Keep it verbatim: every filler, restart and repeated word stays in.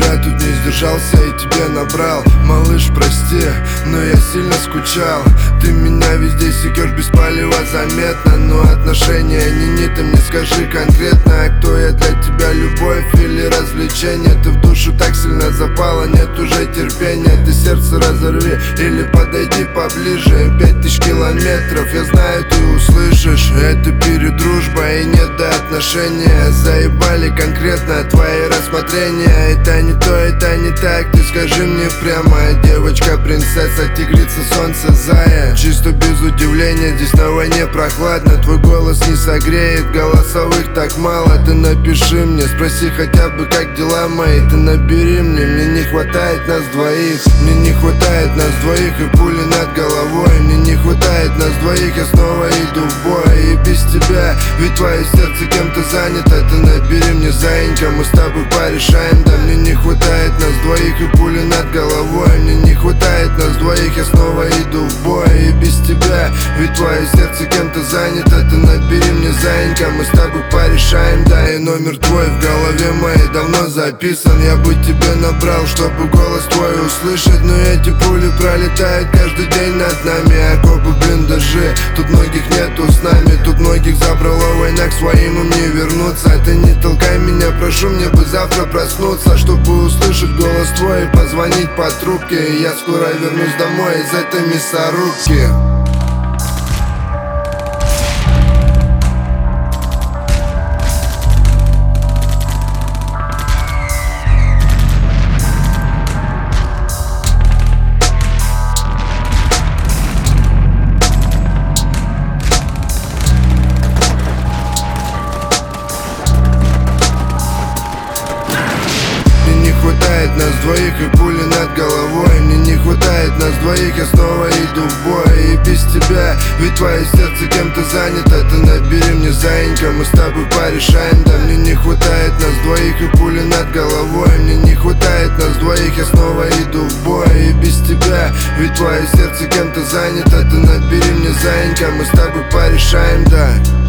я тут не сдержался и тебе набрал. Малыш, прости, но я сильно скучал. Ты меня везде секешь без палева заметно, но отношения не не, ты мне скажи конкретно, а кто я для тебя, любовь или развлечение? Ты в душу так сильно запала, нет уже терпения. Ты сердце разорви или подойди поближе. Пять тысяч километров, я знаю, ты услышишь. Это перед дружбой и нет до отношения. Заебали конкретно твои рассмотрения. Это не то, это не так, ты скажи мне прямо. Девочка, принцесса, тигрица, солнце, зая. Чисто без удивления, здесь на войне прохладно. Твой голос не согреет, голосовых так мало. Ты напиши мне, спроси хотя бы, как дела мои. Ты набери мне, мне не хватает нас двоих. Мне не хватает нас двоих и пули над головой. Мне не хватает нас двоих, я снова иду в бой. И без тебя, ведь твое сердце кем-то занято. Ты набери мне, заинька, мы с тобой порешаем. Да мне не хватает нас двоих и пули над головой. Мне не хватает нас двоих, я снова иду в бой. И без тебя, ведь твое сердце кем-то занято. Ты набери мне, заинька, мы с тобой порешаем. Да, и номер твой в голове моей давно записан. Я бы тебе набрал, чтобы голос твой услышать. Но эти пули пролетают каждый день над нами. Окопы, блиндажи, тут многих нету с нами. Тут многих забрала война, к своим им не вернуться. Ты не толкай меня, прошу, мне бы завтра проснуться, чтобы услышать голос твой и позвонить по трубке. Я скоро вернусь домой из этой мясорубки. Нас двоих и пули над головой. Мне не хватает нас двоих, я снова иду в бой. И без тебя, ведь твое сердце кем-то занято. Ты набери мне, заинька, мы с тобой порешаем. Да мне не хватает нас двоих и пули над головой. Мне не хватает нас двоих, я снова иду в бой. И без тебя, ведь твое сердце кем-то занято. Ты набери мне, заинька, мы с тобой порешаем, да.